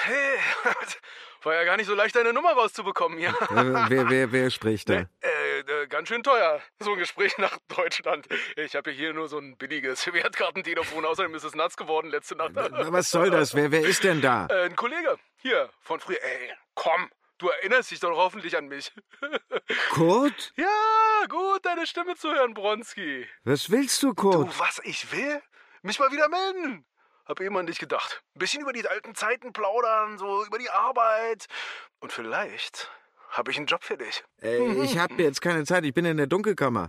Hey, war ja gar nicht so leicht, deine Nummer rauszubekommen hier. Wer spricht da? Ganz schön teuer, so ein Gespräch nach Deutschland. Ich habe hier nur so ein billiges Wertkartentelefon, außerdem ist es nass geworden letzte Nacht. Was soll das? Wer ist denn da? Ein Kollege, hier, von früher. Ey, komm, du erinnerst dich doch hoffentlich an mich. Kurt? Ja, gut, deine Stimme zu hören, Bronski. Was willst du, Kurt? Du, was ich will? Mich mal wieder melden. Hab eben an dich gedacht. Ein bisschen über die alten Zeiten plaudern, so über die Arbeit. Und vielleicht habe ich einen Job für dich. Ich habe jetzt keine Zeit, ich bin in der Dunkelkammer.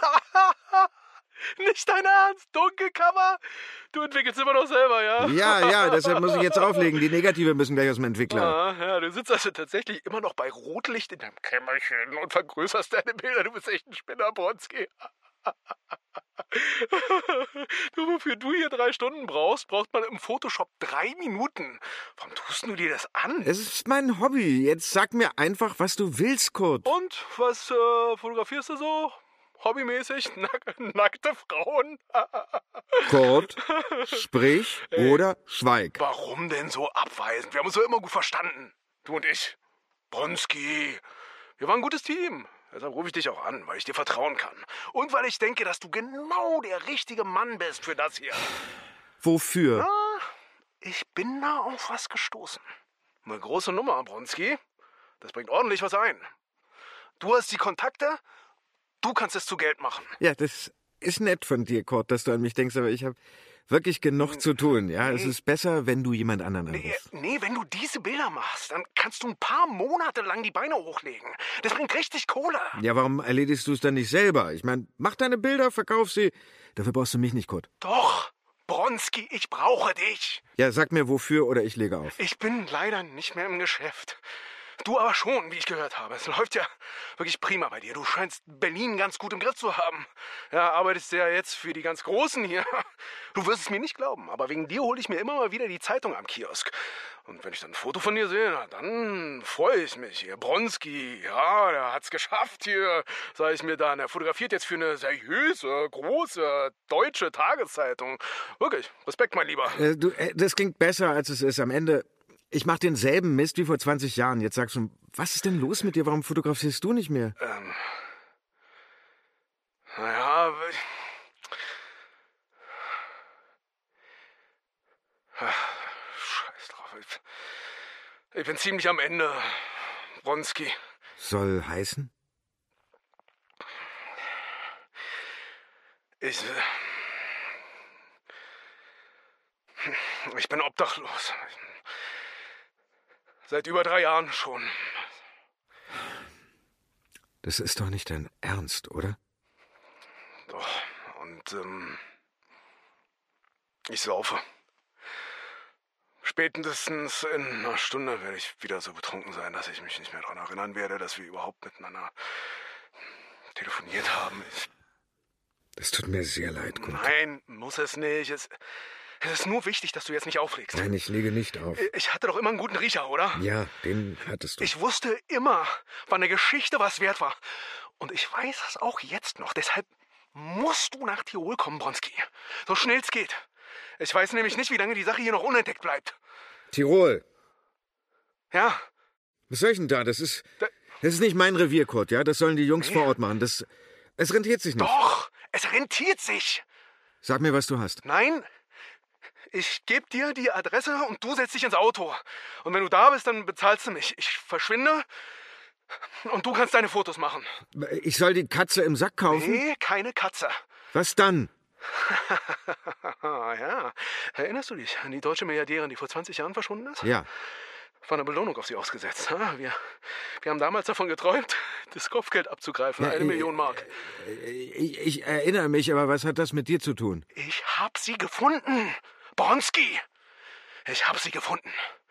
Nicht dein Ernst? Dunkelkammer? Du entwickelst immer noch selber, ja? Ja, deshalb muss ich jetzt auflegen. Die Negative müssen gleich aus dem Entwickler. Ja, du sitzt also tatsächlich immer noch bei Rotlicht in deinem Kämmerchen und vergrößerst deine Bilder. Du bist echt ein Spinner, Bronski. Du, wofür du hier 3 Stunden brauchst, braucht man im Photoshop 3 Minuten. Warum tust du dir das an? Es ist mein Hobby. Jetzt sag mir einfach, was du willst, Kurt. Und, was fotografierst du so? Hobbymäßig? Nackte Frauen? Kurt, sprich oder schweig. Warum denn so abweisend? Wir haben uns doch immer gut verstanden. Du und ich. Bronski. Wir waren ein gutes Team. Deshalb rufe ich dich auch an, weil ich dir vertrauen kann. Und weil ich denke, dass du genau der richtige Mann bist für das hier. Wofür? Ja, ich bin da auf was gestoßen. Eine große Nummer, Bronski. Das bringt ordentlich was ein. Du hast die Kontakte, du kannst es zu Geld machen. Ja, das ist nett von dir, Kurt, dass du an mich denkst, aber ich habe wirklich genug zu tun. Ja, es ist besser, wenn du jemand anderen anrufst. Nee, wenn du diese Bilder machst, dann kannst du ein paar Monate lang die Beine hochlegen. Das bringt richtig Kohle. Ja, warum erledigst du es dann nicht selber? Ich meine, mach deine Bilder, verkauf sie. Dafür brauchst du mich nicht, Kurt. Doch, Bronski, ich brauche dich. Ja, sag mir wofür oder ich lege auf. Ich bin leider nicht mehr im Geschäft. Du aber schon, wie ich gehört habe. Es läuft ja wirklich prima bei dir. Du scheinst Berlin ganz gut im Griff zu haben. Ja, arbeitest ja jetzt für die ganz Großen hier. Du wirst es mir nicht glauben, aber wegen dir hole ich mir immer mal wieder die Zeitung am Kiosk. Und wenn ich dann ein Foto von dir sehe, na, dann freue ich mich. Hier, Bronski, ja, der hat's geschafft hier, sage ich mir dann. Er fotografiert jetzt für eine seriöse, große deutsche Tageszeitung. Wirklich, Respekt, mein Lieber. Das klingt besser, als es ist. Am Ende... Ich mach denselben Mist wie vor 20 Jahren. Jetzt sagst du, was ist denn los mit dir? Warum fotografierst du nicht mehr? Naja, scheiß drauf. Ich bin ziemlich am Ende, Bronski. Soll heißen? Ich bin obdachlos. Seit über 3 Jahren schon. Das ist doch nicht dein Ernst, oder? Doch. Und, ich saufe. Spätestens in einer Stunde werde ich wieder so betrunken sein, dass ich mich nicht mehr daran erinnern werde, dass wir überhaupt miteinander telefoniert haben. Das tut mir sehr leid, Kurt. Nein, muss es nicht. Es ist nur wichtig, dass du jetzt nicht auflegst. Nein, ich lege nicht auf. Ich hatte doch immer einen guten Riecher, oder? Ja, den hattest du. Ich wusste immer, wann eine Geschichte was wert war. Und ich weiß es auch jetzt noch. Deshalb musst du nach Tirol kommen, Bronski. So schnell es geht. Ich weiß nämlich nicht, wie lange die Sache hier noch unentdeckt bleibt. Tirol? Ja. Was soll ich denn da? Das ist nicht mein Revier, Kurt, ja? Das sollen die Jungs vor Ort machen. Es rentiert sich nicht. Doch, es rentiert sich. Sag mir, was du hast. Nein, ich gebe dir die Adresse und du setzt dich ins Auto. Und wenn du da bist, dann bezahlst du mich. Ich verschwinde und du kannst deine Fotos machen. Ich soll die Katze im Sack kaufen? Nee, keine Katze. Was dann? Ja, erinnerst du dich an die deutsche Milliardärin, die vor 20 Jahren verschwunden ist? Ja. War eine Belohnung auf sie ausgesetzt. Wir haben damals davon geträumt, das Kopfgeld abzugreifen, 1 Million Mark. Ich erinnere mich, aber was hat das mit dir zu tun? Ich hab sie gefunden, Bronski. Ich hab sie gefunden.